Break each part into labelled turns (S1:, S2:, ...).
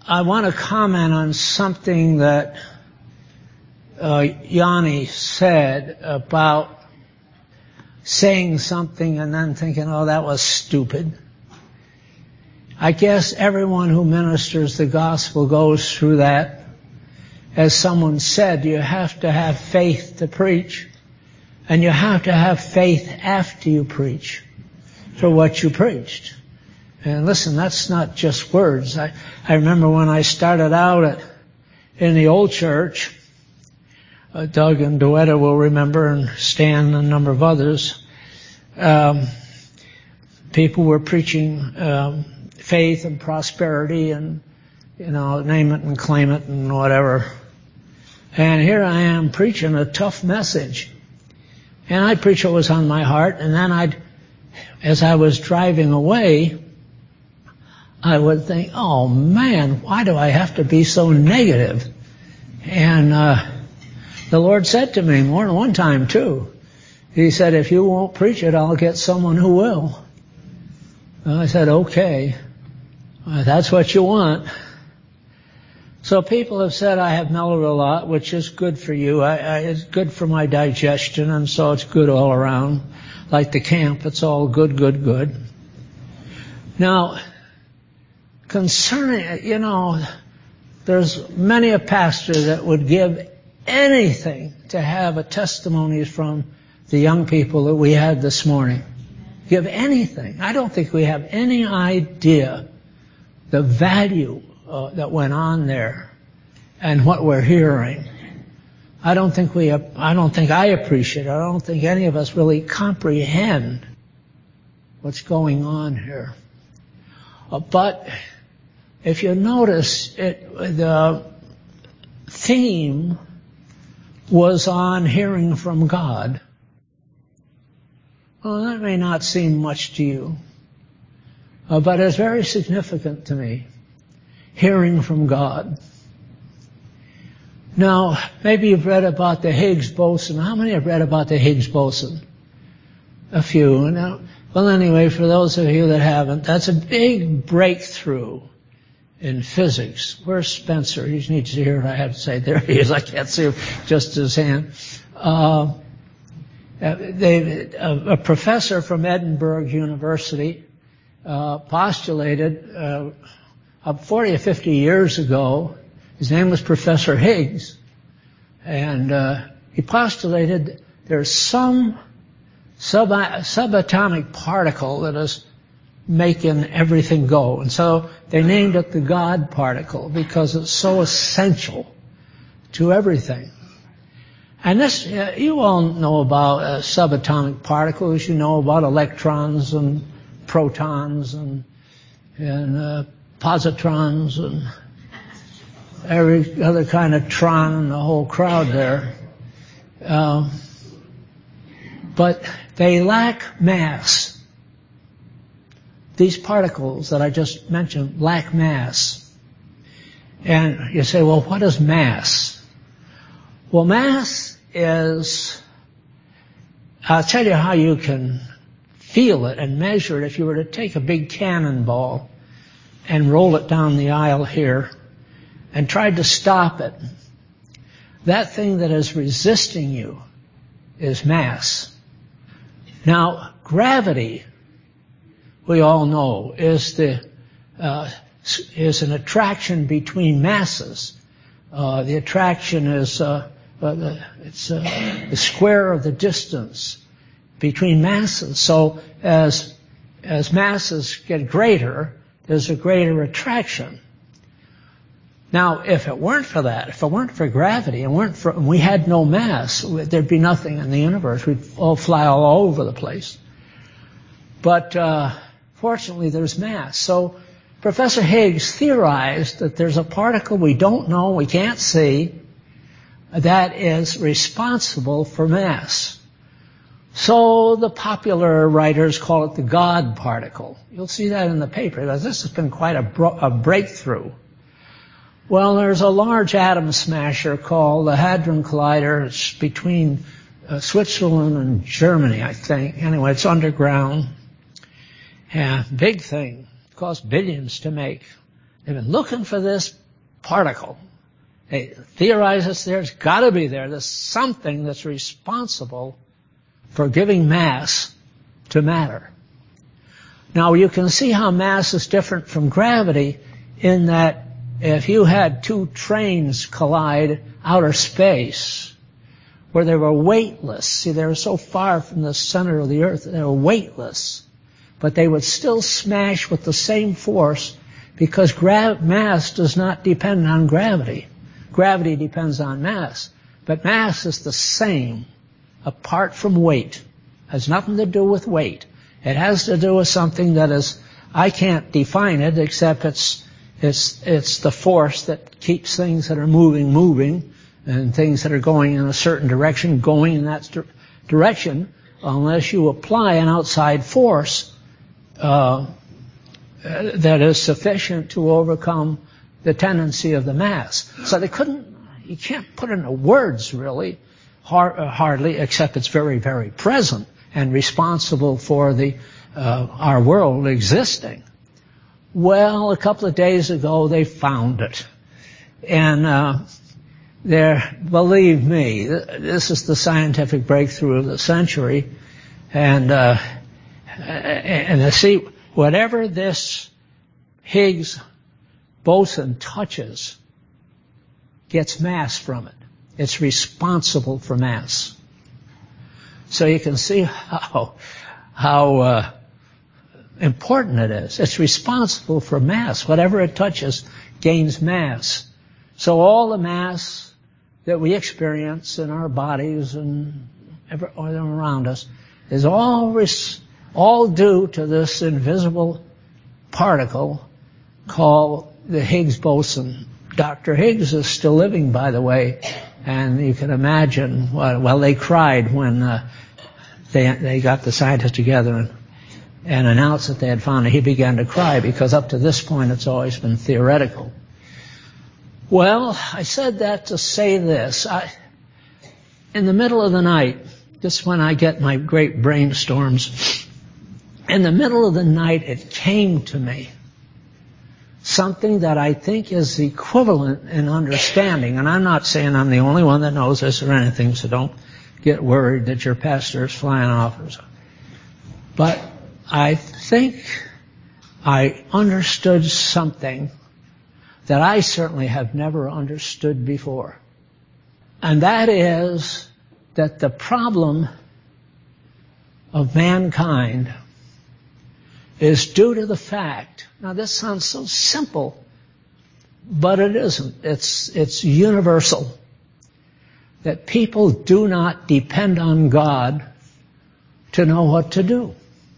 S1: I want to comment on something that Yanni said about saying something and then thinking, oh, that was stupid. I guess everyone who ministers the gospel goes through that. As someone said, you have to have faith to preach, and you have to have faith after you preach for what you preached. And listen, that's not just words. I remember when I started out in the old church, Doug and Duetta will remember, and Stan and a number of others, people were preaching faith and prosperity and, name it and claim it and whatever. And here I am preaching a tough message. And I'd preach what was on my heart, and then as I was driving away, I would think, oh man, why do I have to be so negative? And the Lord said to me more than one time too. He said, if you won't preach it, I'll get someone who will. And I said, okay, that's what you want. So people have said I have mellowed a lot, which is good for you. It's good for my digestion, and so it's good all around. Like the camp, it's all good, good, good. Now, concerning, there's many a pastor that would give anything to have a testimony from the young people that we had this morning. Give anything. I don't think we have any idea the value that went on there and what we're hearing. I don't think I appreciate it. I don't think any of us really comprehend what's going on here. But if you notice, the theme was on hearing from God. Well, that may not seem much to you, but it's very significant to me. Hearing from God. Now, maybe you've read about the Higgs boson. How many have read about the Higgs boson? A few. Now, well, anyway, for those of you that haven't, that's a big breakthrough in physics. Where's Spencer? He needs to hear what I have to say. There he is. I can't see him, just his hand. A professor from Edinburgh University postulated 40 or 50 years ago. His name was Professor Higgs, and he postulated there's some subatomic particle that is making everything go. And so they named it the God particle because it's so essential to everything. And this, you all know about subatomic particles. You know about electrons and protons and positrons and every other kind of tron in the whole crowd there. But they lack mass. These particles that I just mentioned lack mass. And you say, well, what is mass? Well, mass is, I'll tell you how you can feel it and measure it. If you were to take a big cannonball and roll it down the aisle here and tried to stop it, that thing that is resisting you is mass. Now, gravity, we all know, is an attraction between masses. The attraction is it's the square of the distance between masses. So as masses get greater, there's a greater attraction. Now, if it weren't for that, if it weren't for gravity, and we had no mass, there'd be nothing in the universe. We'd all fly all over the place. But fortunately, there's mass. So Professor Higgs theorized that there's a particle we don't know, we can't see, that is responsible for mass. So the popular writers call it the God particle. You'll see that in the paper. This has been quite a breakthrough. Well, there's a large atom smasher called the Hadron Collider. It's between Switzerland and Germany, I think. Anyway, it's underground. Yeah, big thing. It costs billions to make. They've been looking for this particle. They theorize it's there. It's got to be there. There's something that's responsible for giving mass to matter. Now, you can see how mass is different from gravity in that if you had two trains collide outer space where they were weightless, see, they were so far from the center of the earth, they were weightless, but they would still smash with the same force because mass does not depend on gravity. Gravity depends on mass, but mass is the same apart from weight. It has nothing to do with weight. It has to do with something that is, I can't define it except it's the force that keeps things that are moving, and things that are going in a certain direction, going in that direction, unless you apply an outside force that is sufficient to overcome the tendency of the mass. So you can't put into words really, hardly, except it's very, very present and responsible for our world existing. Well, a couple of days ago they found it. And believe me, this is the scientific breakthrough of the century. And see, whatever this Higgs boson touches gets mass from it. It's responsible for mass. So you can see how important it is. It's responsible for mass. Whatever it touches gains mass. So all the mass that we experience in our bodies and around us is all due to this invisible particle called the Higgs boson. Dr. Higgs is still living, by the way, and you can imagine, well, they cried when they got the scientists together and announced that they had found it. He began to cry because up to this point it's always been theoretical. Well, I said that to say this. In the middle of the night, just when I get my great brainstorms, in the middle of the night it came to me. Something that I think is equivalent in understanding, and I'm not saying I'm the only one that knows this or anything, so don't get worried that your pastor is flying off or something. But I think I understood something that I certainly have never understood before. And that is that the problem of mankind is due to the fact, now this sounds so simple, but it isn't. It's universal. That people do not depend on God to know what to do.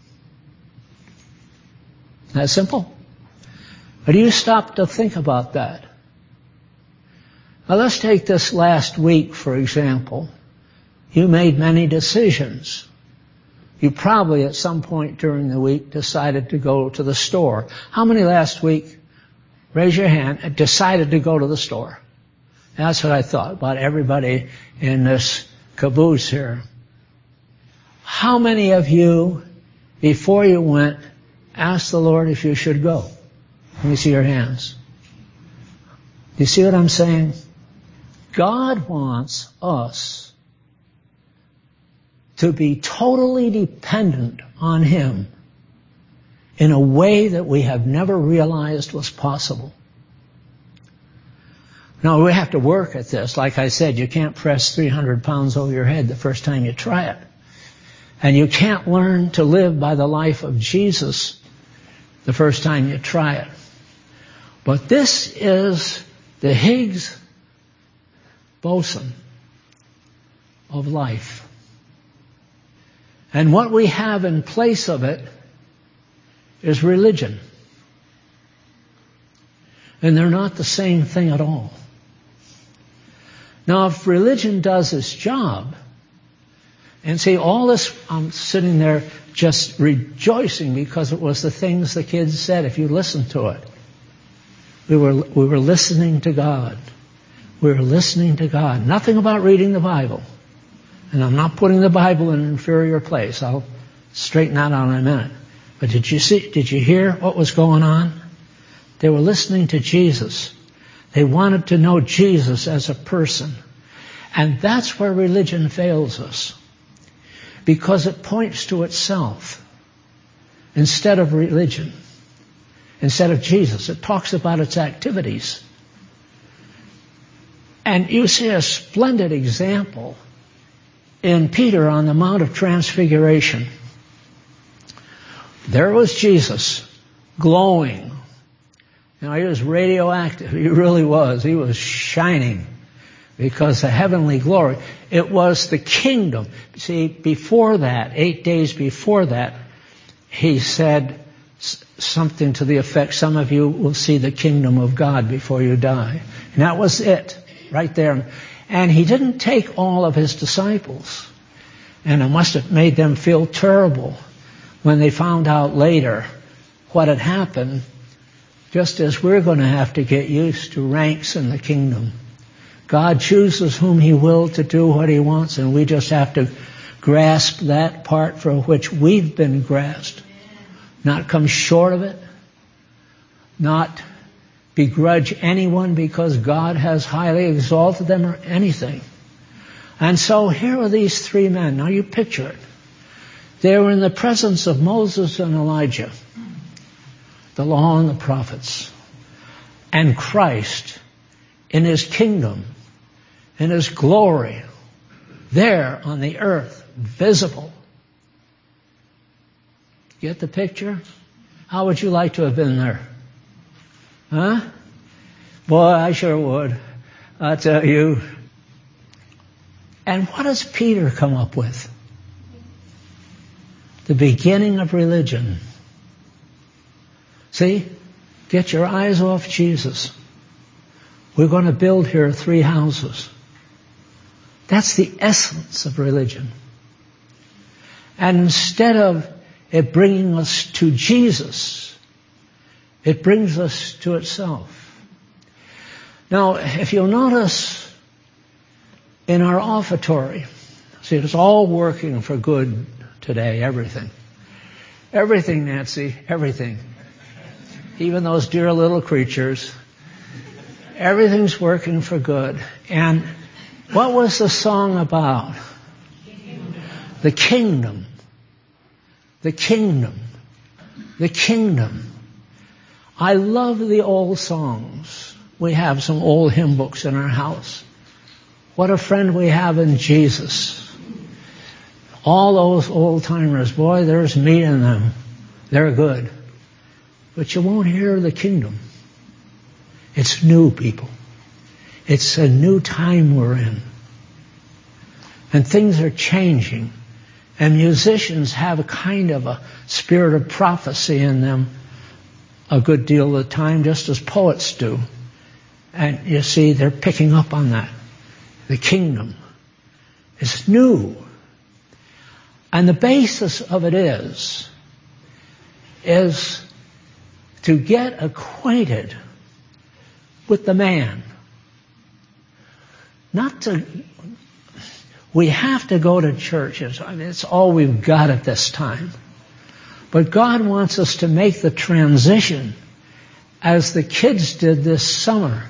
S1: That simple. But you stop to think about that. Now let's take this last week, for example. You made many decisions. You probably at some point during the week decided to go to the store. How many last week, raise your hand, decided to go to the store? That's what I thought about everybody in this caboose here. How many of you, before you went, asked the Lord if you should go? Let me see your hands. You see what I'm saying? God wants us to be totally dependent on Him in a way that we have never realized was possible. Now, we have to work at this. Like I said, you can't press 300 pounds over your head the first time you try it. And you can't learn to live by the life of Jesus the first time you try it. But this is the Higgs boson of life. And what we have in place of it is religion. And they're not the same thing at all. Now, if religion does its job, and see, all this, I'm sitting there just rejoicing because it was the things the kids said. If you listen to it, we were listening to God. We were listening to God. Nothing about reading the Bible. And I'm not putting the Bible in an inferior place. I'll straighten that out in a minute. But did you hear what was going on? They were listening to Jesus. They wanted to know Jesus as a person. And that's where religion fails us, because it points to itself instead of religion, instead of Jesus. It talks about its activities. And you see a splendid example in Peter on the Mount of Transfiguration. There was Jesus, glowing. You know, he was radioactive. He really was. He was shining because the heavenly glory. It was the kingdom. See, before that, 8 days before that, he said something to the effect, some of you will see the kingdom of God before you die. And that was it, right there. And he didn't take all of his disciples. And it must have made them feel terrible when they found out later what had happened, just as we're going to have to get used to ranks in the kingdom. God chooses whom he will to do what he wants, and we just have to grasp that part for which we've been grasped. Not come short of it. Not begrudge anyone because God has highly exalted them or anything. And so here are these three men. Now you picture it. They were in the presence of Moses and Elijah, the law and the prophets, and Christ in his kingdom, in his glory, there on the earth, visible. Get the picture? How would you like to have been there? Huh? Boy, I sure would. I tell you. And what does Peter come up with? The beginning of religion. See? Get your eyes off Jesus. We're going to build here 3 houses. That's the essence of religion. And instead of it bringing us to Jesus, it brings us to itself. Now, if you'll notice in our offertory, see, it's all working for good today, everything. Everything, Nancy, everything. Even those dear little creatures. Everything's working for good. And what was the song about? The kingdom. The kingdom. The kingdom. I love the old songs. We have some old hymn books in our house. What a friend we have in Jesus. All those old timers, boy, there's meat in them. They're good. But you won't hear the kingdom. It's new, people. It's a new time we're in. And things are changing. And musicians have a kind of a spirit of prophecy in them a good deal of the time, just as poets do. And you see, they're picking up on that. The kingdom is new. And the basis of it is to get acquainted with the man. We have to go to churches. I mean, it's all we've got at this time. But God wants us to make the transition, as the kids did this summer,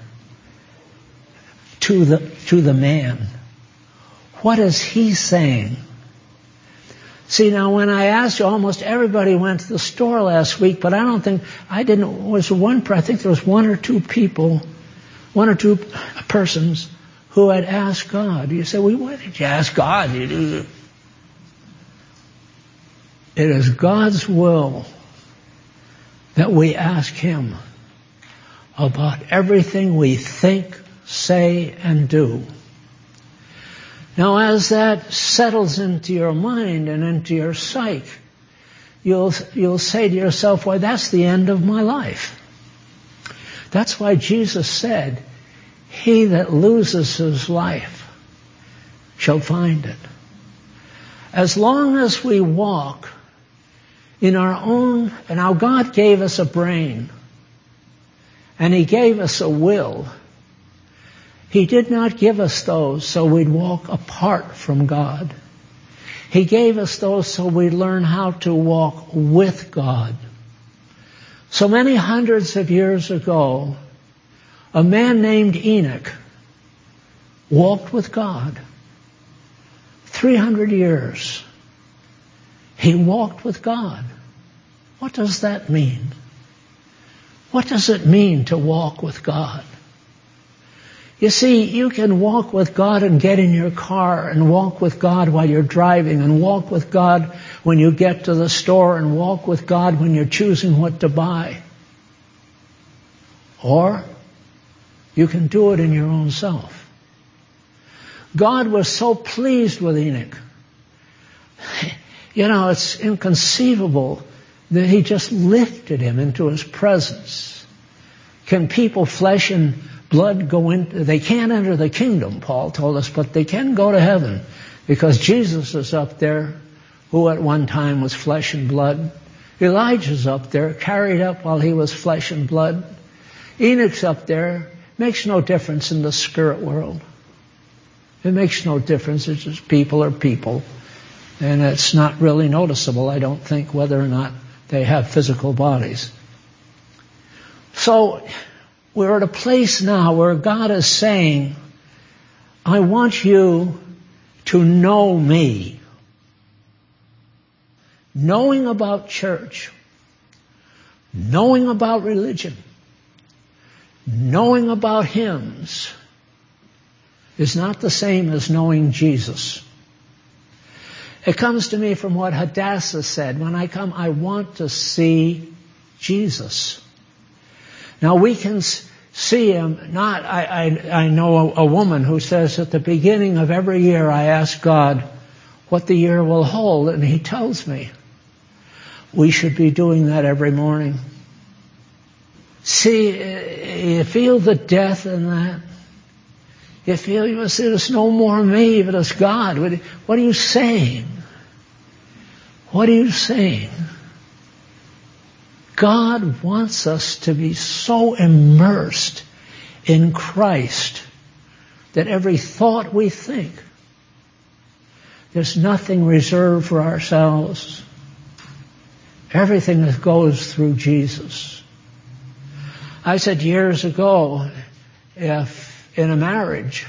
S1: to the man. What is he saying? See, now when I asked you, almost everybody went to the store last week, but I think there was 1 or 2 people, 1 or 2 persons who had asked God. You say, well, why did you ask God? It is God's will that we ask him about everything we think, say, and do. Now, as that settles into your mind and into your psyche, you'll say to yourself, why, that's the end of my life. That's why Jesus said, he that loses his life shall find it. As long as we walk in our own, and now God gave us a brain, and he gave us a will. He did not give us those so we'd walk apart from God. He gave us those so we'd learn how to walk with God. So many hundreds of years ago, a man named Enoch walked with God. 300 years. He walked with God. What does that mean? What does it mean to walk with God? You see, you can walk with God and get in your car and walk with God while you're driving and walk with God when you get to the store and walk with God when you're choosing what to buy. Or you can do it in your own self. God was so pleased with Enoch. You know, it's inconceivable that he just lifted him into his presence. Can people, flesh and blood, go in? They can't enter the kingdom, Paul told us, but they can go to heaven because Jesus is up there, who at one time was flesh and blood. Elijah's up there, carried up while he was flesh and blood. Enoch's up there. Makes no difference in the spirit world. It makes no difference. It's just people are people. And it's not really noticeable, I don't think, whether or not they have physical bodies. So we're at a place now where God is saying, I want you to know me. Knowing about church, knowing about religion, knowing about hymns is not the same as knowing Jesus. It comes to me from what Hadassah said. When I come, I want to see Jesus. Now we can see him not, I know a woman who says at the beginning of every year I ask God what the year will hold, and he tells me. We should be doing that every morning. See, you feel the death in that? You feel, you say, it's no more me, but it's God. What are you saying? What are you saying? God wants us to be so immersed in Christ that every thought we think, there's nothing reserved for ourselves. Everything that goes through Jesus. I said years ago, if in a marriage,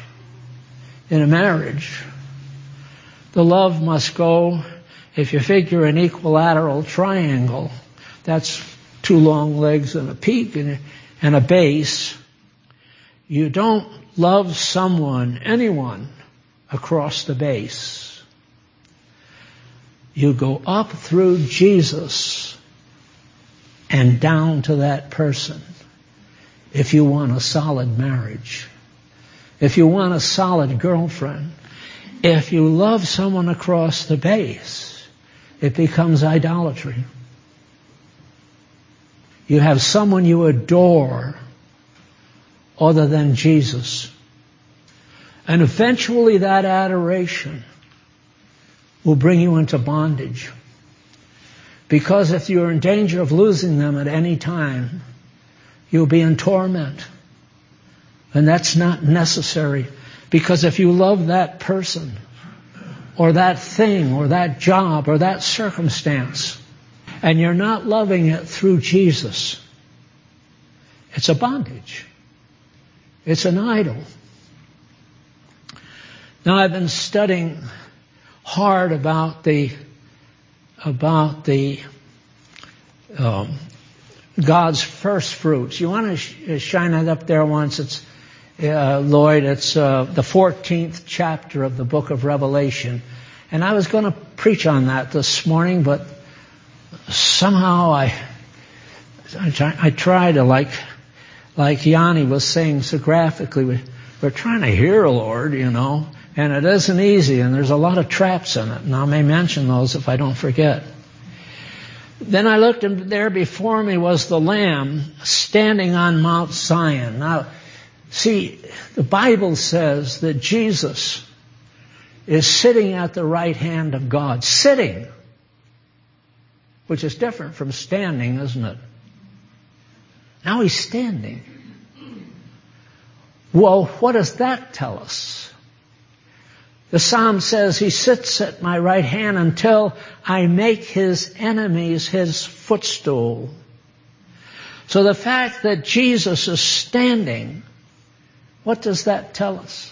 S1: the love must go, if you figure an equilateral triangle, that's two long legs and a peak and a base. You don't love someone, anyone, across the base. You go up through Jesus and down to that person if you want a solid marriage, if you want a solid girlfriend. If you love someone across the base, it becomes idolatry. You have someone you adore other than Jesus. And eventually that adoration will bring you into bondage. Because if you're in danger of losing them at any time, you'll be in torment. And that's not necessary. Because if you love that person, or that thing, or that job, or that circumstance, and you're not loving it through Jesus, it's a bondage. It's an idol. Now I've been studying hard about the God's first fruits. You want to shine it up there once? It's Lloyd. It's the 14th chapter of the book of Revelation, and I was going to preach on that this morning, but somehow I try to like Yanni was saying so graphically. We're trying to hear, Lord, you know. And it isn't easy, and there's a lot of traps in it. And I may mention those if I don't forget. Then I looked, and there before me was the Lamb standing on Mount Zion. Now, see, the Bible says that Jesus is sitting at the right hand of God. Sitting. Which is different from standing, isn't it? Now he's standing. Well, what does that tell us? The Psalm says, he sits at my right hand until I make his enemies his footstool. So the fact that Jesus is standing, what does that tell us?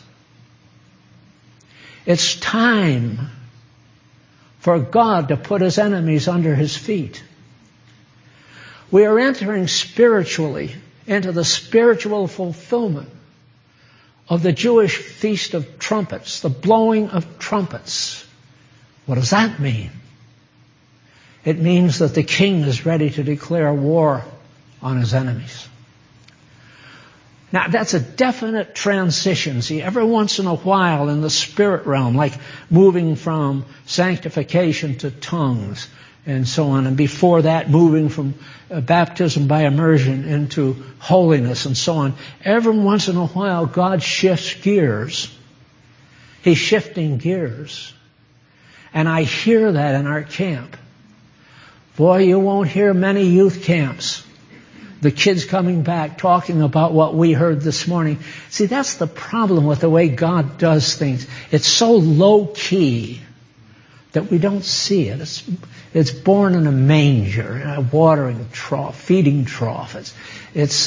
S1: It's time for God to put his enemies under his feet. We are entering spiritually into the spiritual fulfillment of the Jewish Feast of Trumpets, the blowing of trumpets. What does that mean? It means that the king is ready to declare war on his enemies. Now, that's a definite transition. See, every once in a while in the spirit realm, like moving from sanctification to tongues and so on, and before that moving from baptism by immersion into holiness and so on, every once in a while God shifts gears. He's shifting gears. And I hear that in our camp. Boy, you won't hear many youth camps. The kids coming back talking about what we heard this morning. See, that's the problem with the way God does things. It's so low key that we don't see it. It's born in a manger, a watering trough, feeding trough. It's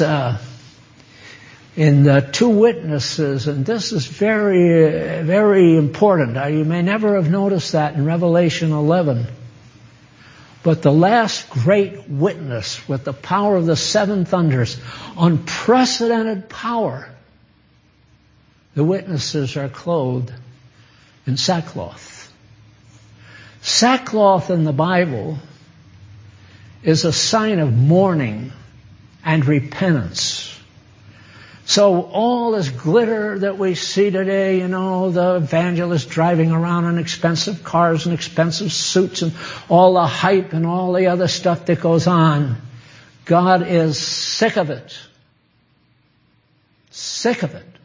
S1: in the two witnesses, and this is very, very important. You may never have noticed that in Revelation 11. But the last great witness with the power of the seven thunders, unprecedented power, the witnesses are clothed in sackcloth. Sackcloth in the Bible is a sign of mourning and repentance. So all this glitter that we see today, the evangelists driving around in expensive cars and expensive suits and all the hype and all the other stuff that goes on, God is sick of it. Sick of it.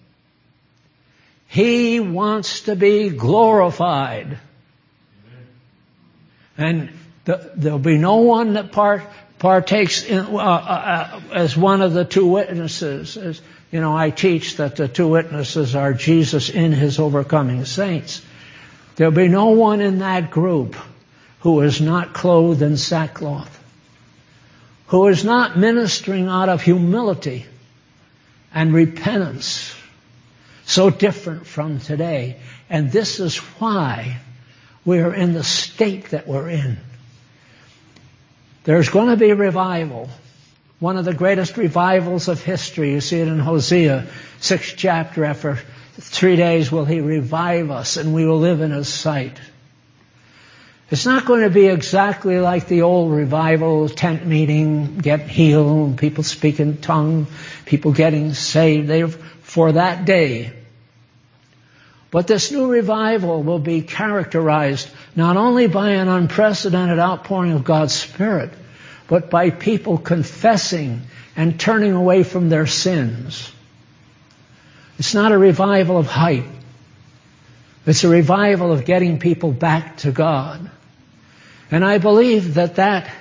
S1: He wants to be glorified. And there'll be no one that partakes in, as one of the two witnesses. I teach that the two witnesses are Jesus in his overcoming saints. There'll be no one in that group who is not clothed in sackcloth, who is not ministering out of humility and repentance, so different from today. And this is why we are in the state that we're in. There's going to be revival. One of the greatest revivals of history. You see it in Hosea, 6th chapter. After 3 days will he revive us and we will live in his sight. It's not going to be exactly like the old revival, tent meeting, get healed, people speak in tongues, people getting saved. They're for that day. But this new revival will be characterized not only by an unprecedented outpouring of God's Spirit, but by people confessing and turning away from their sins. It's not a revival of hype. It's a revival of getting people back to God. And I believe that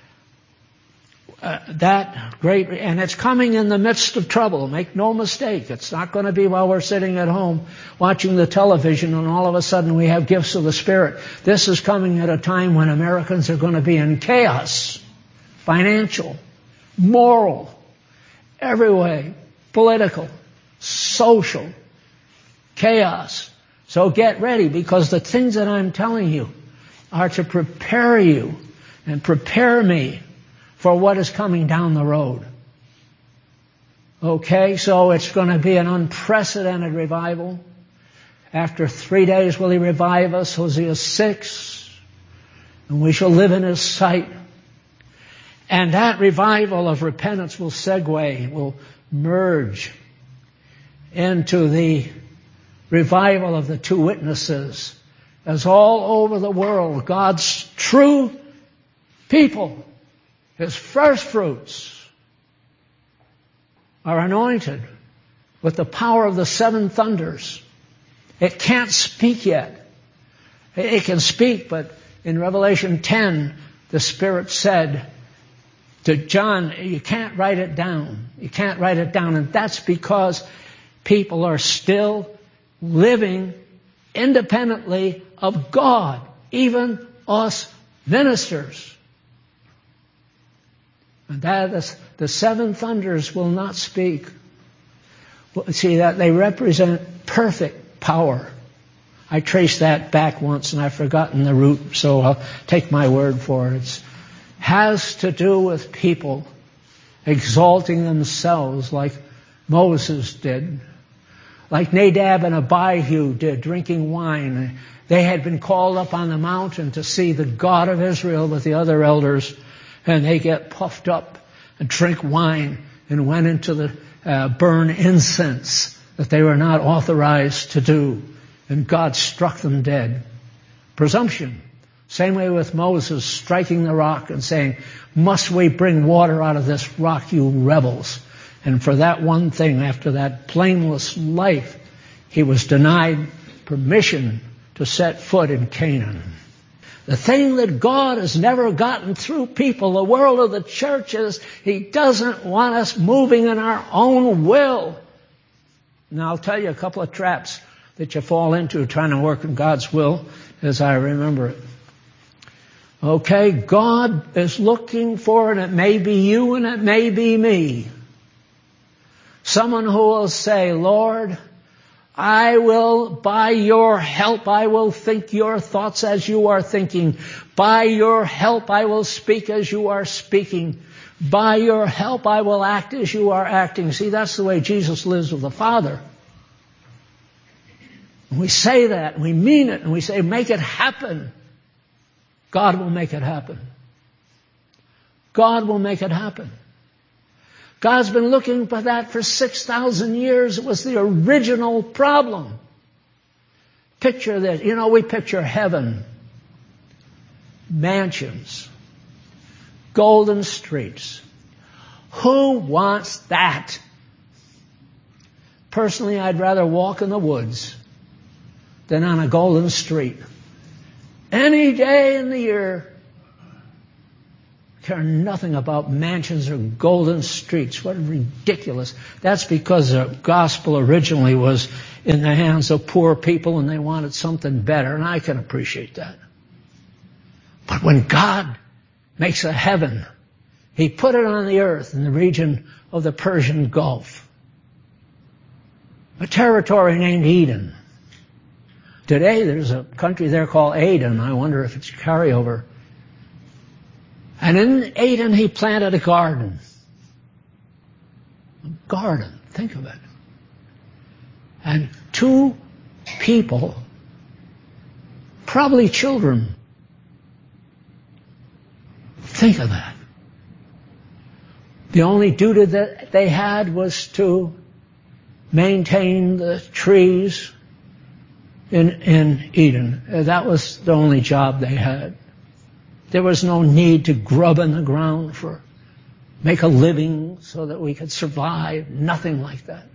S1: great, and it's coming in the midst of trouble. Make no mistake. It's not going to be while we're sitting at home watching the television and all of a sudden we have gifts of the Spirit. This is coming at a time when Americans are going to be in chaos. Financial, moral, every way, political, social, chaos. So get ready, because the things that I'm telling you are to prepare you and prepare me for what is coming down the road. Okay, so it's going to be an unprecedented revival. After 3 days will he revive us, Hosea 6, and we shall live in his sight. And that revival of repentance will merge into the revival of the two witnesses, as all over the world God's true people, his first fruits, are anointed with the power of the seven thunders. It can't speak yet. It can speak, but in Revelation 10, the Spirit said to John, you can't write it down. You can't write it down. And that's because people are still living independently of God, even us ministers. And that is, the seven thunders will not speak. See, that they represent perfect power. I traced that back once and I've forgotten the root, so I'll take my word for it. It has to do with people exalting themselves like Moses did, like Nadab and Abihu did, drinking wine. They had been called up on the mountain to see the God of Israel with the other elders, and they get puffed up and drink wine and went into the burn incense that they were not authorized to do. And God struck them dead. Presumption. Same way with Moses striking the rock and saying, must we bring water out of this rock, you rebels? And for that one thing, after that blameless life, he was denied permission to set foot in Canaan. The thing that God has never gotten through people, the world of the church, is He doesn't want us moving in our own will. Now I'll tell you a couple of traps that you fall into trying to work in God's will as I remember it. Okay, God is looking for, and it may be you and it may be me, someone who will say, Lord, I will, by your help, I will think your thoughts as you are thinking. By your help, I will speak as you are speaking. By your help, I will act as you are acting. See, that's the way Jesus lives with the Father. And we say that, and we mean it, and we say, make it happen. God will make it happen. God will make it happen. God's been looking for that for 6,000 years. It was the original problem. Picture this. You know, we picture heaven, mansions, golden streets. Who wants that? Personally, I'd rather walk in the woods than on a golden street. Any day in the year. Care nothing about mansions or golden streets. What ridiculous. That's because the gospel originally was in the hands of poor people and they wanted something better, and I can appreciate that. But when God makes a heaven, He put it on the earth in the region of the Persian Gulf. A territory named Eden. Today there's a country there called Aden. I wonder if it's carryover. And in Eden, He planted a garden. A garden. Think of it. And two people, probably children. Think of that. The only duty that they had was to maintain the trees in Eden. That was the only job they had. There was no need to grub in the ground make a living so that we could survive. Nothing like that.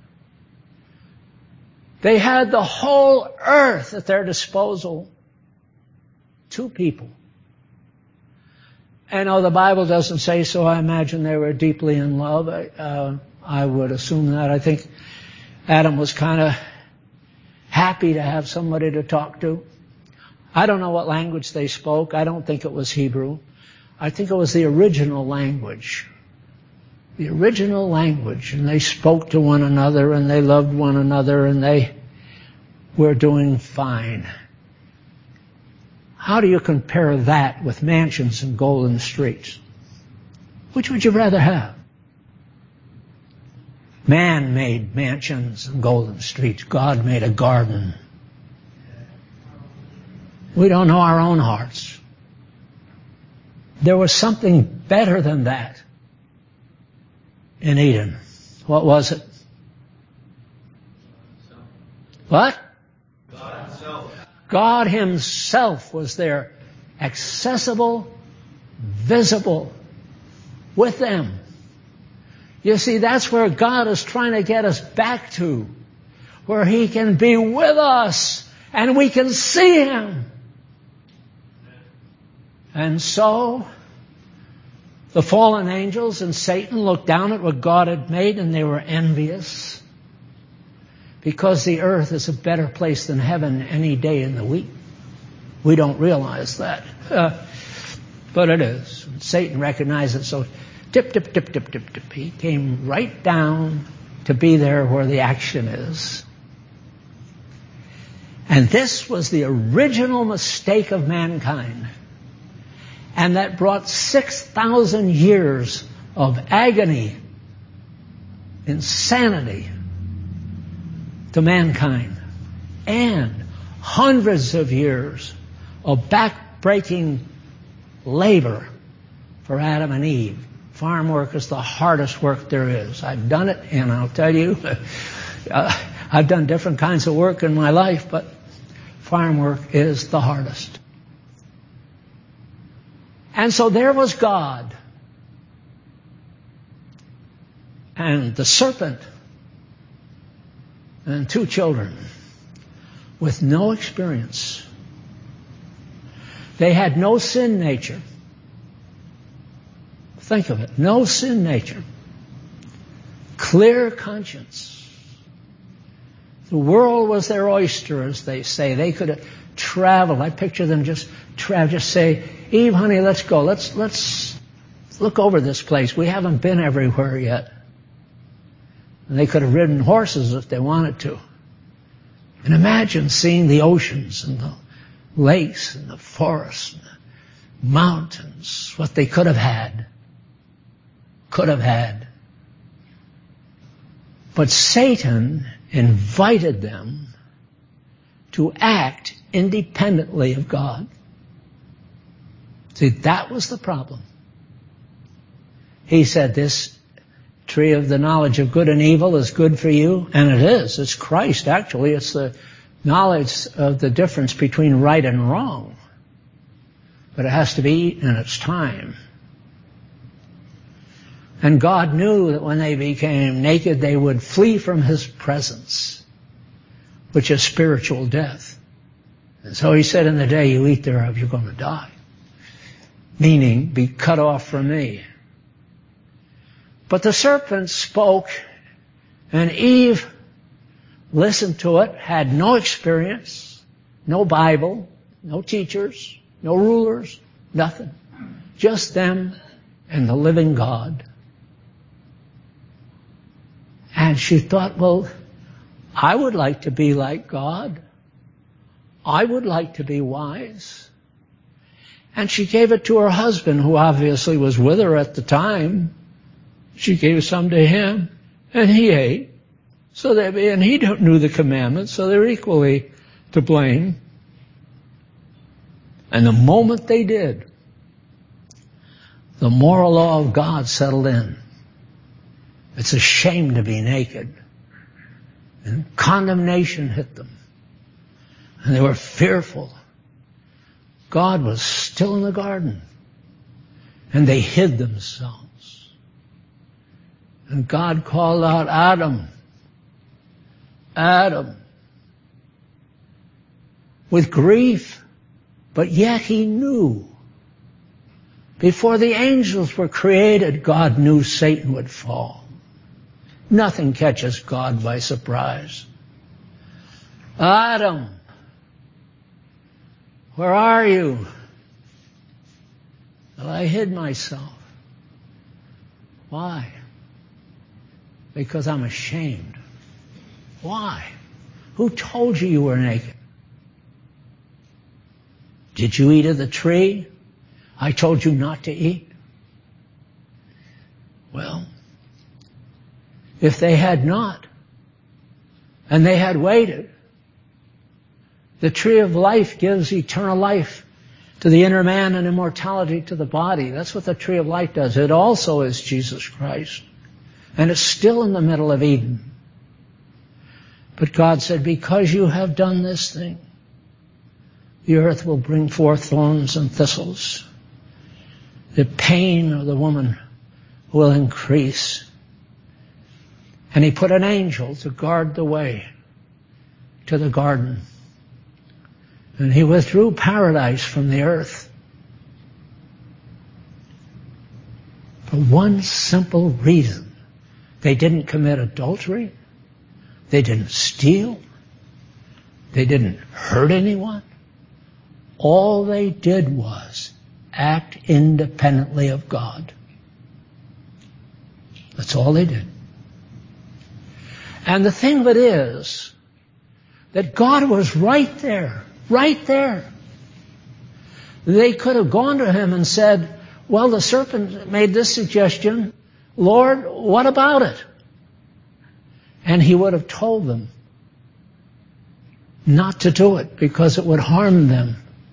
S1: They had the whole earth at their disposal. Two people. And the Bible doesn't say so. I imagine they were deeply in love. I would assume that. I think Adam was kind of happy to have somebody to talk to. I don't know what language they spoke. I don't think it was Hebrew. I think it was the original language. The original language. And they spoke to one another and they loved one another and they were doing fine. How do you compare that with mansions and golden streets? Which would you rather have? Man made mansions and golden streets. God made a garden. We don't know our own hearts. There was something better than that in Eden. What was it? What?
S2: God Himself.
S1: God Himself was there, accessible, visible, with them. You see, that's where God is trying to get us back to, where He can be with us and we can see Him. And so, the fallen angels and Satan looked down at what God had made and they were envious. Because the earth is a better place than heaven any day in the week. We don't realize that. But it is. Satan recognized it. So dip, dip, dip, dip, dip, dip. He came right down to be there where the action is. And this was the original mistake of mankind. And that brought 6,000 years of agony, insanity to mankind. And hundreds of years of back-breaking labor for Adam and Eve. Farm work is the hardest work there is. I've done it, and I'll tell you, I've done different kinds of work in my life, but farm work is the hardest. And so there was God. And the serpent and 2 children with no experience. They had no sin nature. Think of it. No sin nature. Clear conscience. The world was their oyster, as they say. They could have traveled. I picture them just say, Eve, honey, let's go. Let's look over this place. We haven't been everywhere yet. And they could have ridden horses if they wanted to. And imagine seeing the oceans and the lakes and the forests and the mountains, what they could have had. Could have had. But Satan invited them to act independently of God. See, that was the problem. He said, this tree of the knowledge of good and evil is good for you, and it is. It's Christ, actually. It's the knowledge of the difference between right and wrong. But it has to be eaten in its time. And God knew that when they became naked, they would flee from His presence, which is spiritual death. And so He said, in the day you eat thereof, you're going to die. Meaning, be cut off from me. But the serpent spoke, and Eve listened to it, had no experience, no Bible, no teachers, no rulers, nothing. Just them and the living God. And she thought, well, I would like to be like God. I would like to be wise. And she gave it to her husband, who obviously was with her at the time. She gave some to him, and he ate. And he knew the commandments, so they're equally to blame. And the moment they did, the moral law of God settled in. It's a shame to be naked. And condemnation hit them. And they were fearful. God was still in the garden. And they hid themselves. And God called out, Adam, Adam, with grief. But yet He knew. Before the angels were created, God knew Satan would fall. Nothing catches God by surprise. Adam, where are you? Well, I hid myself. Why? Because I'm ashamed. Why? Who told you were naked? Did you eat of the tree I told you not to eat? Well, if they had not, and they had waited, the tree of life gives eternal life to the inner man and immortality to the body. That's what the tree of life does. It also is Jesus Christ. And it's still in the middle of Eden. But God said, because you have done this thing, the earth will bring forth thorns and thistles. The pain of the woman will increase. And He put an angel to guard the way to the garden. And He withdrew paradise from the earth. For one simple reason. They didn't commit adultery. They didn't steal. They didn't hurt anyone. All they did was act independently of God. That's all they did. And the thing of it is that God was right there, right there. They could have gone to him and said, well, the serpent made this suggestion. Lord, what about it? And he would have told them not to do it because it would harm them.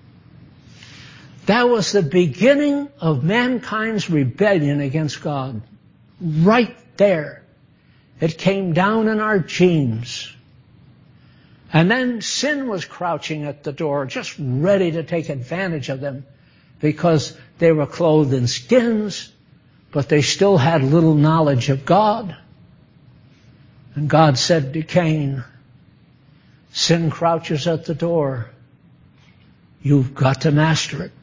S1: That was the beginning of mankind's rebellion against God. Right there. It came down in our genes. And then sin was crouching at the door, just ready to take advantage of them because they were clothed in skins, but they still had little knowledge of God. And God said to Cain, sin crouches at the door. You've got to master it.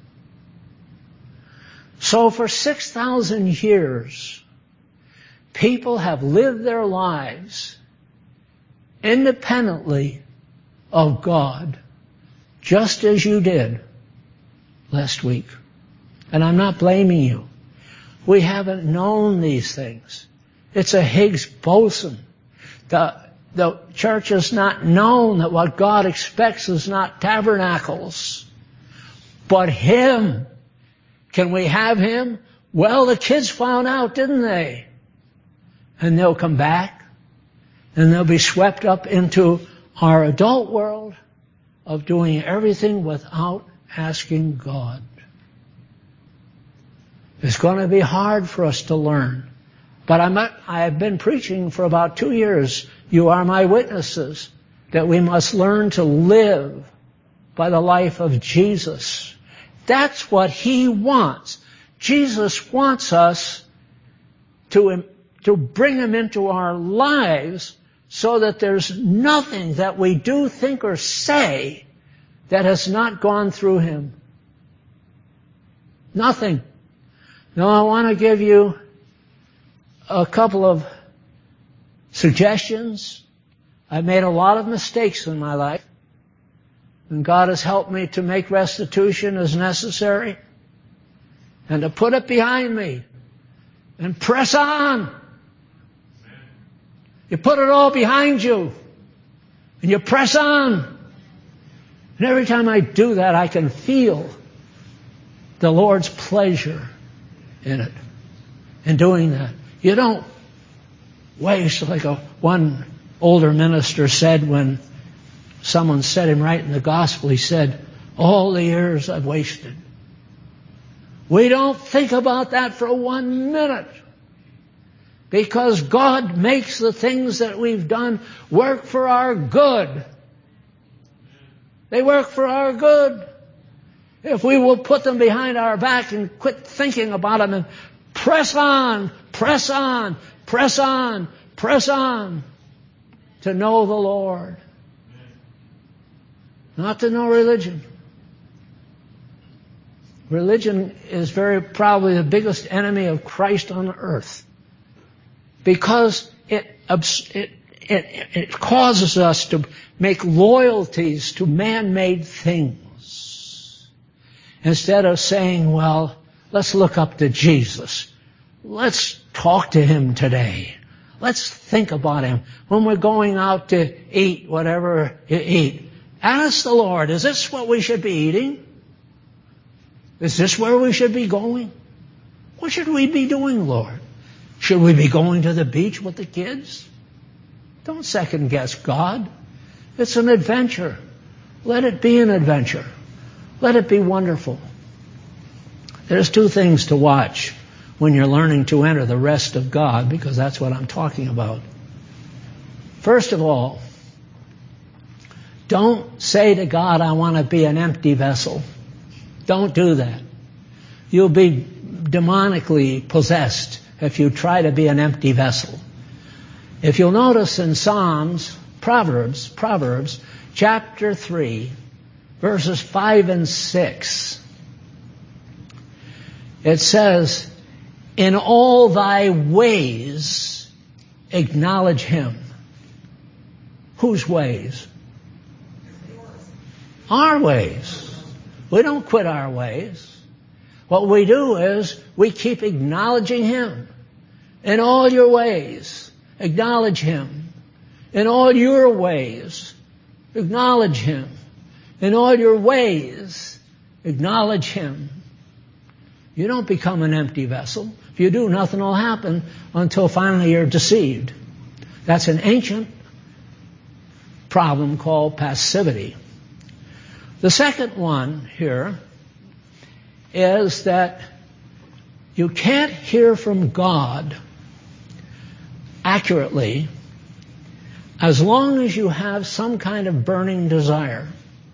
S1: So for 6,000 years, people have lived their lives independently of God, just as you did last week. And I'm not blaming you. We haven't known these things. It's a Higgs boson. The church has not known that what God expects is not tabernacles, but Him. Can we have Him? Well, the kids found out, didn't they? And they'll come back, and they'll be swept up into our adult world of doing everything without asking God. It's going to be hard for us to learn. But I have been preaching for about 2 years. You are my witnesses that we must learn to live by the life of Jesus. That's what He wants. Jesus wants us to bring Him into our lives so that there's nothing that we do, think, or say that has not gone through Him. Nothing. Now I want to give you a couple of suggestions. I've made a lot of mistakes in my life, and God has helped me to make restitution as necessary and to put it behind me and press on. You put it all behind you and you press on. And every time I do that, I can feel the Lord's pleasure in it, in doing that. You don't waste, like one older minister said when someone set him right in the gospel. He said, all the years I've wasted. We don't think about that for 1 minute. Because God makes the things that we've done work for our good. They work for our good. If we will put them behind our back and quit thinking about them and press on, press on, press on, press on to know the Lord. Not to know religion. Religion is very probably the biggest enemy of Christ on earth. Because it causes us to make loyalties to man-made things. Instead of saying, well, let's look up to Jesus. Let's talk to Him today. Let's think about Him. When we're going out to eat, whatever you eat, ask the Lord, is this what we should be eating? Is this where we should be going? What should we be doing, Lord? Should we be going to the beach with the kids? Don't second guess God. It's an adventure. Let it be an adventure. Let it be wonderful. There's 2 things to watch when you're learning to enter the rest of God, because that's what I'm talking about. First of all, don't say to God, I want to be an empty vessel. Don't do that. You'll be demonically possessed if you try to be an empty vessel. If you'll notice in Proverbs chapter 3, verses 5 and 6, it says, in all thy ways acknowledge Him. Whose ways? Our ways. We don't quit our ways. What we do is we keep acknowledging Him. In all your ways, acknowledge Him. In all your ways, acknowledge Him. In all your ways, acknowledge Him. You don't become an empty vessel. If you do, nothing will happen until finally you're deceived. That's an ancient problem called passivity. The second one here is that you can't hear from God accurately as long as you have some kind of burning desire.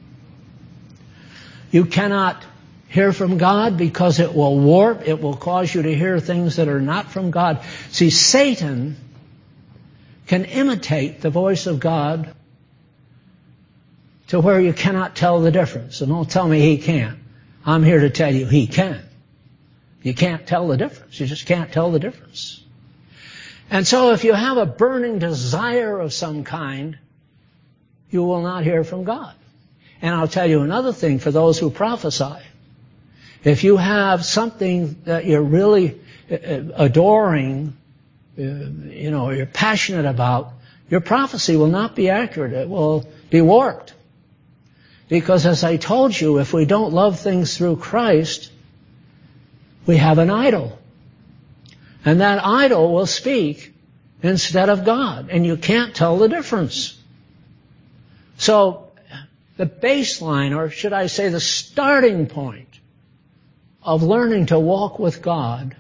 S1: You cannot hear from God because it will warp, it will cause you to hear things that are not from God. See, Satan can imitate the voice of God to where you cannot tell the difference. And don't tell me he can't. I'm here to tell you he can. You can't tell the difference. You just can't tell the difference. And so if you have a burning desire of some kind, you will not hear from God. And I'll tell you another thing for those who prophesy. If you have something that you're really adoring, you're passionate about, your prophecy will not be accurate. It will be warped. Because as I told you, if we don't love things through Christ, we have an idol. And that idol will speak instead of God. And you can't tell the difference. So the baseline, or should I say the starting point of learning to walk with God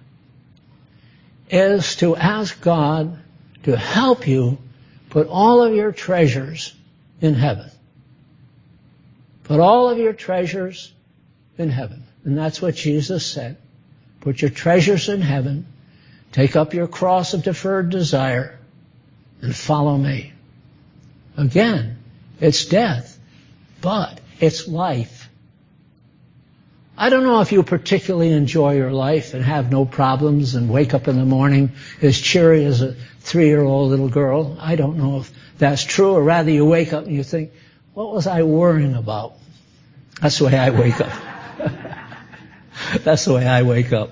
S1: is to ask God to help you put all of your treasures in heaven. Put all of your treasures in heaven. And that's what Jesus said. Put your treasures in heaven. Take up your cross of deferred desire and follow me. Again, it's death, but it's life. I don't know if you particularly enjoy your life and have no problems and wake up in the morning as cheery as a 3-year-old little girl. I don't know if that's true, or rather you wake up and you think, what was I worrying about? That's the way I wake up. That's the way I wake up.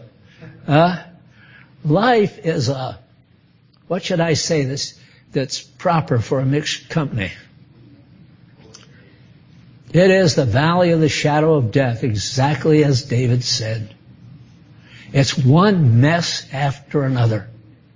S1: Life is what should I say that's proper for a mixed company? It is the valley of the shadow of death, exactly as David said. It's one mess after another.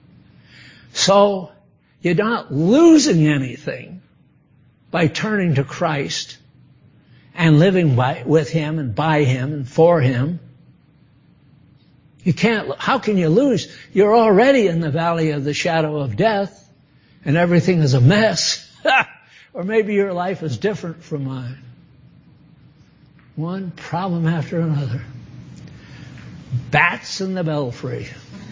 S1: So you're not losing anything by turning to Christ and living with Him and by Him and for Him. You can't. How can you lose? You're already in the valley of the shadow of death and everything is a mess. Or maybe your life is different from mine. One problem after another. Bats in the belfry.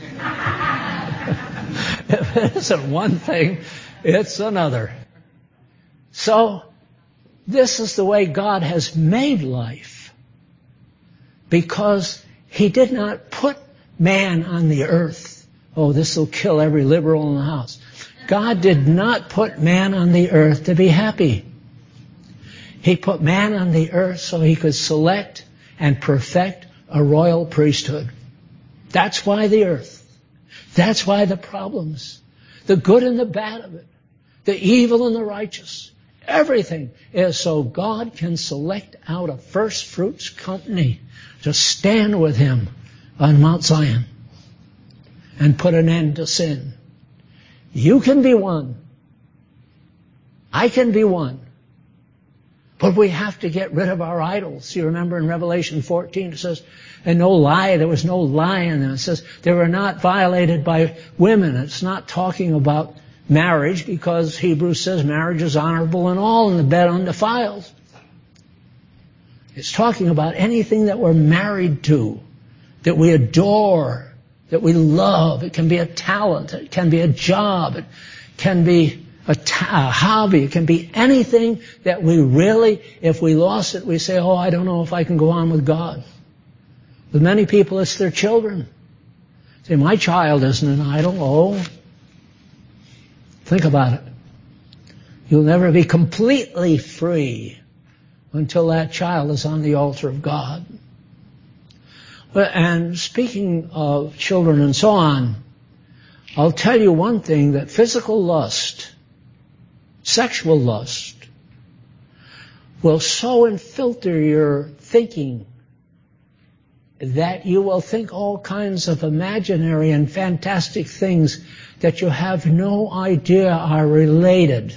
S1: If it isn't one thing, it's another. So, this is the way God has made life. Because He did not put man on the earth. Oh, this will kill every liberal in the house. God did not put man on the earth to be happy. He put man on the earth so He could select and perfect a royal priesthood. That's why the earth. That's why the problems. The good and the bad of it. The evil and the righteous. Everything is so God can select out a first fruits company to stand with Him on Mount Zion and put an end to sin. You can be one. I can be one. But we have to get rid of our idols. You remember in Revelation 14 it says, and no lie, there was no lie in them. It says they were not violated by women. It's not talking about marriage because Hebrews says marriage is honorable and all, and the bed undefiled. It's talking about anything that we're married to, that we adore, that we love. It can be a talent. It can be a job. It can be a hobby. It can be anything that we really, if we lost it, we say, oh, I don't know if I can go on with God. With many people, it's their children. Say, my child isn't an idol. Oh, think about it. You'll never be completely free until that child is on the altar of God. And speaking of children and so on, I'll tell you one thing, that physical lust, sexual lust, will so infiltrate your thinking that you will think all kinds of imaginary and fantastic things that you have no idea are related.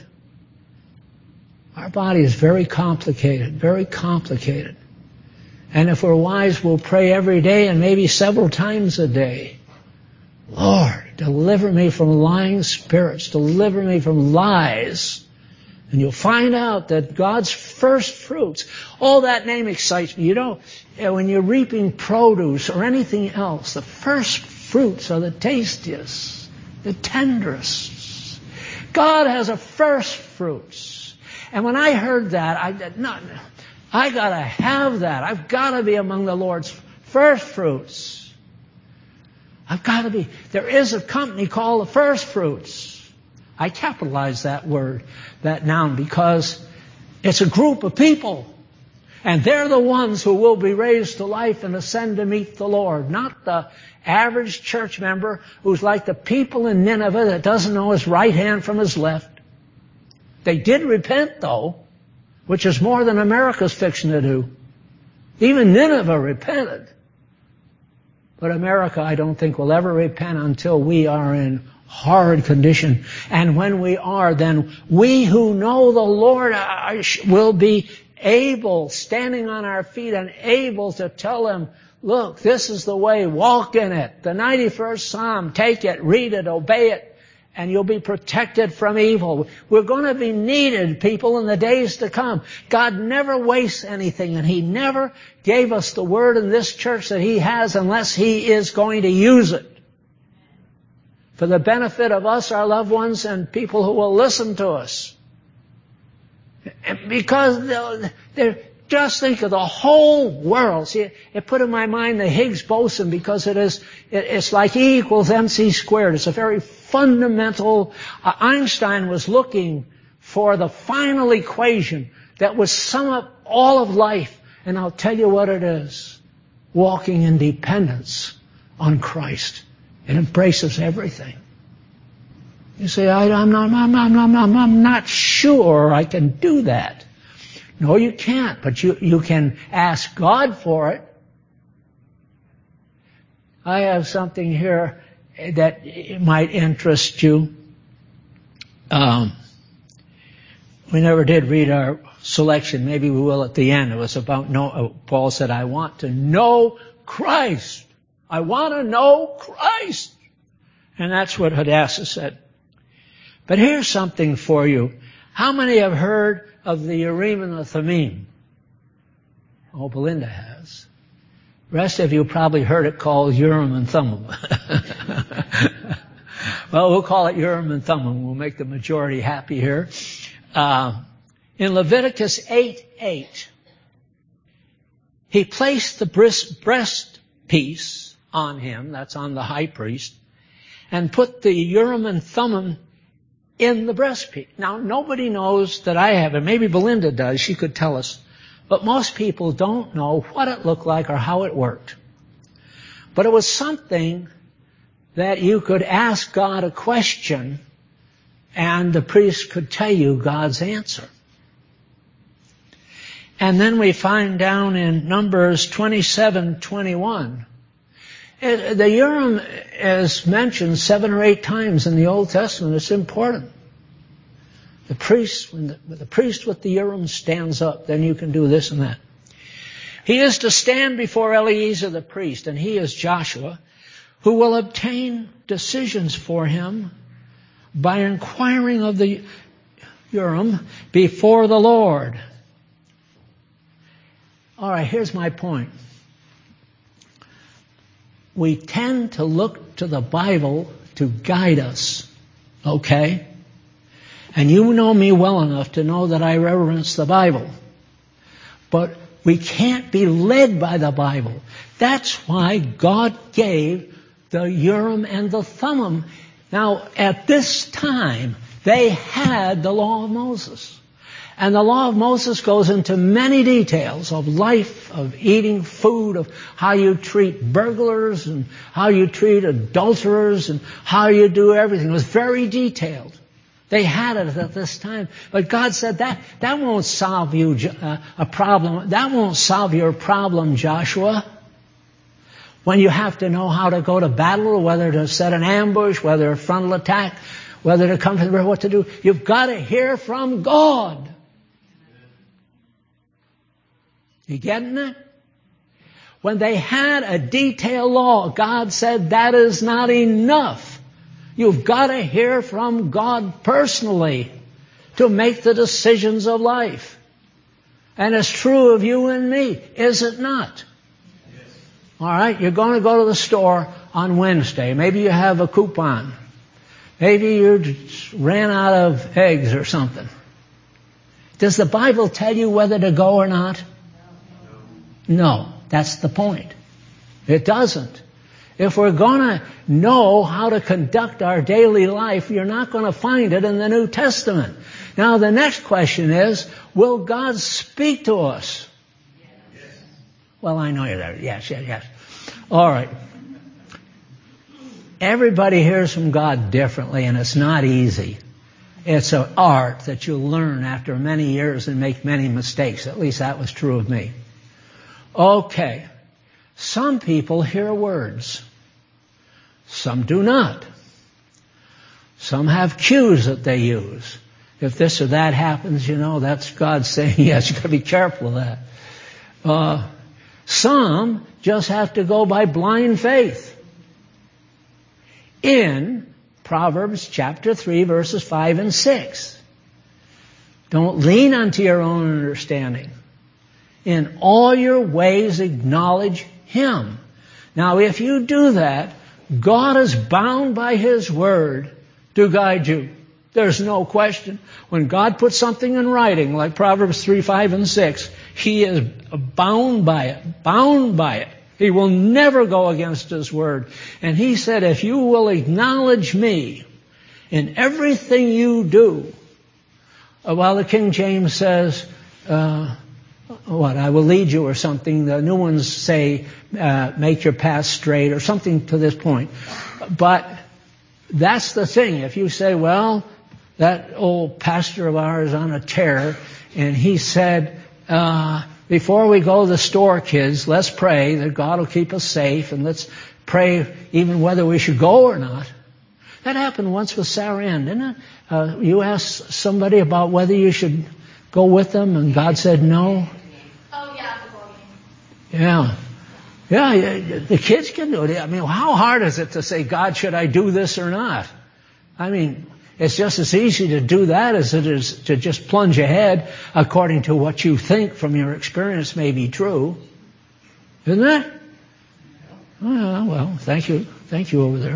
S1: Our body is very complicated, very complicated. And if we're wise, we'll pray every day and maybe several times a day. Lord, deliver me from lying spirits, deliver me from lies. And you'll find out that God's first fruits, all that name excites me. You know, when you're reaping produce or anything else, the first fruits are the tastiest, the tenderest. God has a first fruits. And when I heard that, I gotta have that. I've gotta be among the Lord's first fruits. I've gotta be. There is a company called the First Fruits. I capitalize that word, that noun, because it's a group of people. And they're the ones who will be raised to life and ascend to meet the Lord. Not the average church member who's like the people in Nineveh that doesn't know his right hand from his left. They did repent, though, which is more than America's fixing to do. Even Nineveh repented. But America, I don't think, will ever repent until we are in hard condition. And when we are, then we who know the Lord will be able, standing on our feet and able to tell them, look, this is the way, walk in it. The 91st Psalm, take it, read it, obey it, and you'll be protected from evil. We're going to be needed, people, in the days to come. God never wastes anything, and He never gave us the word in this church that He has unless He is going to use it for the benefit of us, our loved ones, and people who will listen to us. Because just think of the whole world. See, it put in my mind the Higgs boson, because it's like E equals MC squared. It's a very fundamental. Einstein was looking for the final equation that would sum up all of life. And I'll tell you what it is. Walking in dependence on Christ. It embraces everything. You say, I'm not sure I can do that. No, you can't, but you can ask God for it. I have something here that might interest you. We never did read our selection. Maybe we will at the end. It was about Paul said, I want to know Christ. I want to know Christ. And that's what Hadassah said. But here's something for you. How many have heard of the Urim and the Thummim? Oh, Belinda has. The rest of you probably heard it called Urim and Thummim. Well, we'll call it Urim and Thummim. We'll make the majority happy here. In Leviticus 8:8, he placed the breastpiece on him, that's on the high priest, and put the Urim and Thummim in the breastpiece. Now, nobody knows that I have it. Maybe Belinda does. She could tell us. But most people don't know what it looked like or how it worked. But it was something that you could ask God a question and the priest could tell you God's answer. And then we find down in Numbers 27:21, the Urim is mentioned 7 or 8 times in the Old Testament. It's important. The priest, when the priest with the Urim stands up, then you can do this and that. He is to stand before Eleazar the priest, and he is Joshua, who will obtain decisions for him by inquiring of the Urim before the Lord. All right, here's my point. We tend to look to the Bible to guide us, okay? And you know me well enough to know that I reverence the Bible. But we can't be led by the Bible. That's why God gave the Urim and the Thummim. Now, at this time, they had the law of Moses. And the law of Moses goes into many details of life, of eating food, of how you treat burglars and how you treat adulterers and how you do everything. It was very detailed. They had it at this time. But God said that won't solve you a problem. That won't solve your problem, Joshua. When you have to know how to go to battle, whether to set an ambush, whether a frontal attack, whether to come from the river, what to do, you've got to hear from God. You getting it? When they had a detailed law, God said that is not enough. You've got to hear from God personally to make the decisions of life. And it's true of you and me, is it not? Yes. All right, you're going to go to the store on Wednesday. Maybe you have a coupon. Maybe you ran out of eggs or something. Does the Bible tell you whether to go or not? No, that's the point. It doesn't. If we're going to know how to conduct our daily life, you're not going to find it in the New Testament. Now, the next question is, will God speak to us? Yes. Well, I know you're there. Yes. All right. Everybody hears from God differently, and it's not easy. It's an art that you learn after many years and make many mistakes. At least that was true of me. Okay. Some people hear words. Some do not. Some have cues that they use. If this or that happens, that's God saying, yes, you've got to be careful of that. Some just have to go by blind faith. In Proverbs chapter 3, verses 5 and 6. Don't lean unto your own understanding. In all your ways acknowledge Him. Now, if you do that, God is bound by His Word to guide you. There's no question. When God puts something in writing, like Proverbs 3, 5, and 6, He is bound by it. Bound by it. He will never go against His Word. And He said, if you will acknowledge Me in everything you do, while the King James says, I will lead you or something. The new ones say, make your path straight or something to this point. But that's the thing. If you say, well, that old pastor of ours on a tear, and he said, before we go to the store, kids, let's pray that God will keep us safe, and let's pray even whether we should go or not. That happened once with Sarah Ann, didn't it? You asked somebody about whether you should go with them, and God said no.
S3: Oh, yeah.
S1: Yeah, the kids can do it. I mean, how hard is it to say, God, should I do this or not? I mean, it's just as easy to do that as it is to just plunge ahead according to what you think from your experience may be true. Isn't it? Oh, well, thank you. Thank you over there.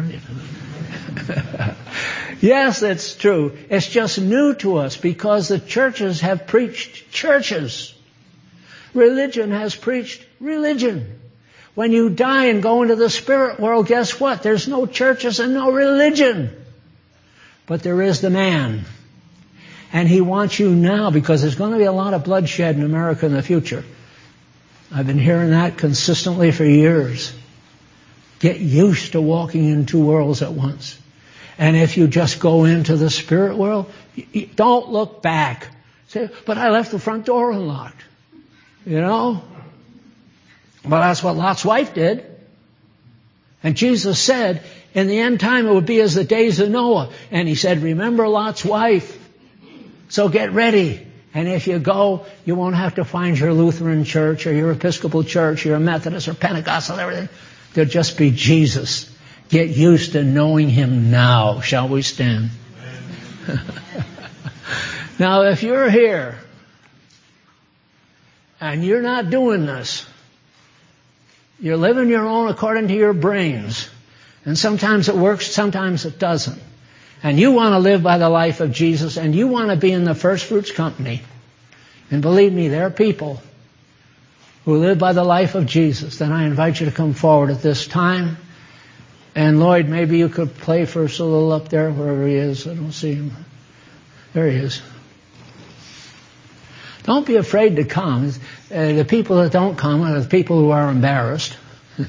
S1: Yes, it's true. It's just new to us because the churches have preached churches. Religion has preached religion. When you die and go into the spirit world, guess what? There's no churches and no religion. But there is the man. And he wants you now because there's going to be a lot of bloodshed in America in the future. I've been hearing that consistently for years. Get used to walking in two worlds at once. And if you just go into the spirit world, don't look back. Say, but I left the front door unlocked. Well, that's what Lot's wife did. And Jesus said, in the end time it would be as the days of Noah. And He said, remember Lot's wife. So get ready. And if you go, you won't have to find your Lutheran church or your Episcopal church or your Methodist or Pentecostal, everything. There'll just be Jesus. Get used to knowing Him now. Shall we stand? Now, if you're here and you're not doing this, you're living your own according to your brains. And sometimes it works, sometimes it doesn't. And you want to live by the life of Jesus, and you want to be in the first fruits company. And believe me, there are people who live by the life of Jesus. Then I invite you to come forward at this time. And Lloyd, maybe you could play for us a little up there, wherever he is. I don't see him. There he is. Don't be afraid to come. The people that don't come are the people who are embarrassed.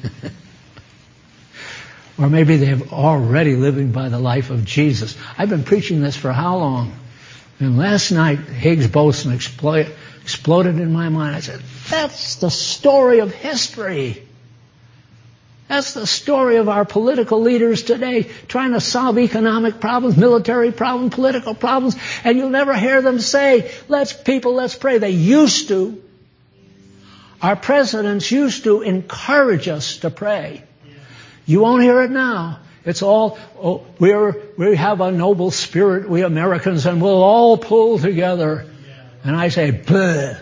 S1: Or maybe they're already living by the life of Jesus. I've been preaching this for how long? And last night, Higgs boson exploded in my mind. I said, that's the story of history. That's the story of our political leaders today, trying to solve economic problems, military problems, political problems, and you'll never hear them say, let's pray. They used to. Our presidents used to encourage us to pray. You won't hear it now. It's all, we have a noble spirit, we Americans, and we'll all pull together. And I say, bleh.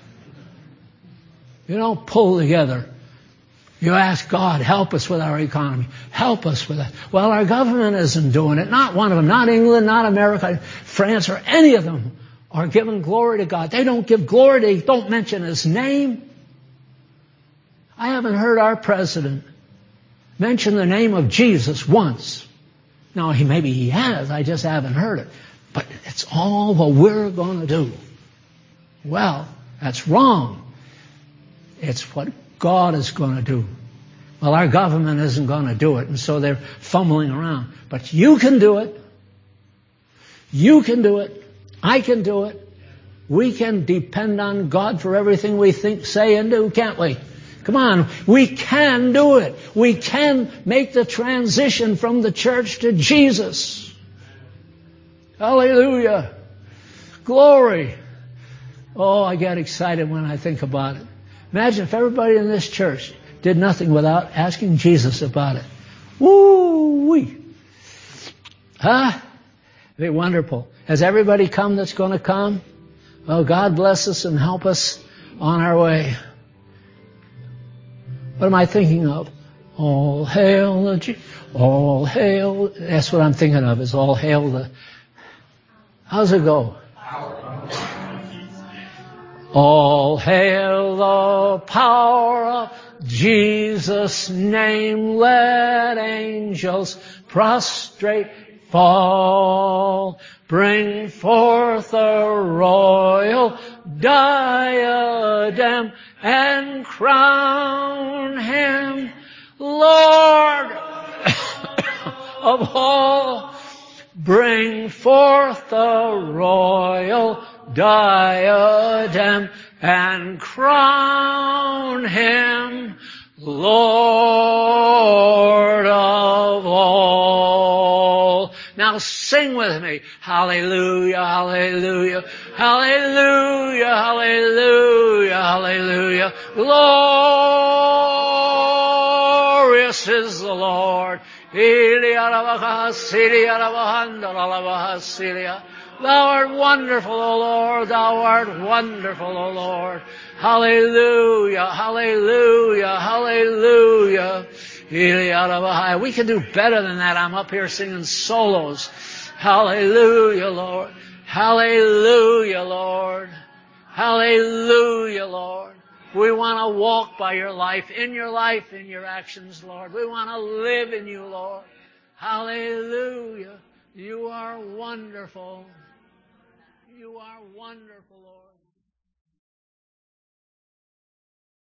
S1: You don't pull together. You ask God, help us with our economy. Help us with that. Well, our government isn't doing it. Not one of them. Not England, not America, France, or any of them are giving glory to God. They don't give glory. They don't mention His name. I haven't heard our president mention the name of Jesus once. Now, maybe he has. I just haven't heard it. But it's all what we're going to do. Well, that's wrong. It's what God is going to do. Well, our government isn't going to do it, and so they're fumbling around. But you can do it. You can do it. I can do it. We can depend on God for everything we think, say, and do, can't we? Come on, we can do it. We can make the transition from the church to Jesus. Hallelujah. Glory. Oh, I get excited when I think about it. Imagine if everybody in this church did nothing without asking Jesus about it. Woo-wee. Huh? It'd be wonderful. Has everybody come that's going to come? Well, God bless us and help us on our way. What am I thinking of? All hail the all hail. That's what I'm thinking of, is all hail the... How's it go? All hail the power of Jesus' name. Let angels prostrate fall. Bring forth a royal diadem and crown Him Lord of all. Bring forth a royal diadem and crown Him Lord of all. Now sing with me. Hallelujah, hallelujah, hallelujah, hallelujah, hallelujah. Glorious is the Lord. Thou art wonderful, O Lord. Thou art wonderful, O Lord. Hallelujah, hallelujah, hallelujah. We can do better than that. I'm up here singing solos. Hallelujah, Lord. Hallelujah, Lord. Hallelujah, Lord. We want to walk by your life, in your actions, Lord. We want to live in you, Lord. Hallelujah. You are wonderful. You are wonderful, Lord.